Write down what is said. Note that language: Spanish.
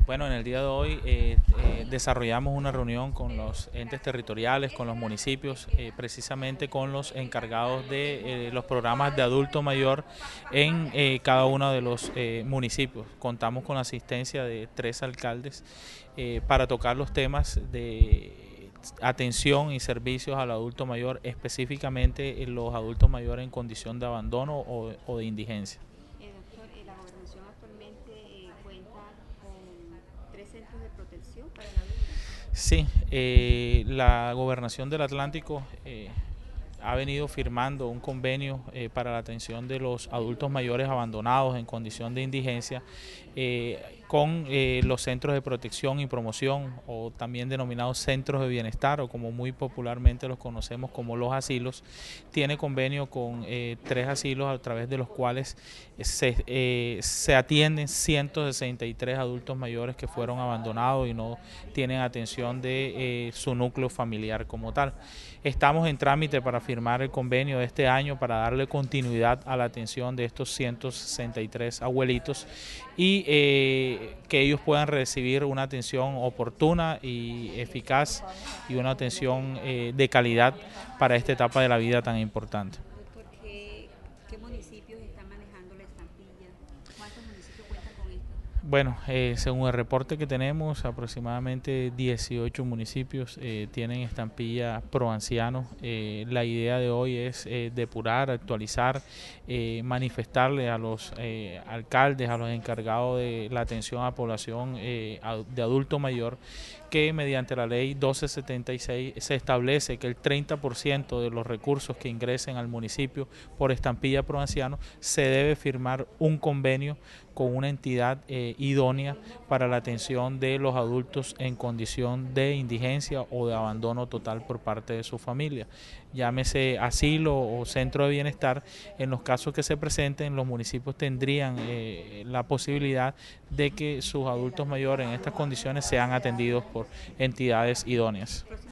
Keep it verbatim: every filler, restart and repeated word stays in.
Bueno, en el día de hoy eh, eh, desarrollamos una reunión con los entes territoriales, con los municipios, eh, precisamente con los encargados de eh, los programas de adulto mayor en eh, cada uno de los eh, municipios. Contamos con la asistencia de tres alcaldes eh, para tocar los temas de atención y servicios al adulto mayor, específicamente en los adultos mayores en condición de abandono o, o de indigencia. Eh, doctor, eh, la gobernación actualmente eh, cuenta con tres centros de protección para el adulto. Sí, eh, la gobernación del Atlántico eh, ha venido firmando un convenio eh, para la atención de los adultos mayores abandonados en condición de indigencia eh, con eh, los centros de protección y promoción, o también denominados centros de bienestar, o como muy popularmente los conocemos como los asilos. Tiene convenio con eh, tres asilos a través de los cuales se, eh, se atienden ciento sesenta y tres adultos mayores que fueron abandonados y no tienen atención de eh, su núcleo familiar como tal. Estamos en trámite para firmar el convenio de este año para darle continuidad a la atención de estos ciento sesenta y tres abuelitos y eh, que ellos puedan recibir una atención oportuna y eficaz y una atención eh, de calidad para esta etapa de la vida tan importante. Doctor, ¿qué, qué municipios están manejando la estampilla? ¿Cuántos municipios cuentan con esto? Bueno, eh, según el reporte que tenemos, aproximadamente dieciocho municipios eh, tienen estampilla pro ancianos. Eh, la idea de hoy es eh, depurar, actualizar, eh, manifestarle a los eh, alcaldes, a los encargados de la atención a la población eh, de adulto mayor, que mediante la ley doce setenta y seis se establece que el treinta por ciento de los recursos que ingresen al municipio por estampilla pro anciano se debe firmar un convenio con una entidad eh, idónea para la atención de los adultos en condición de indigencia o de abandono total por parte de su familia. Llámese asilo o centro de bienestar. En los casos que se presenten, los municipios tendrían eh, la posibilidad de que sus adultos mayores en estas condiciones sean atendidos por entidades idóneas.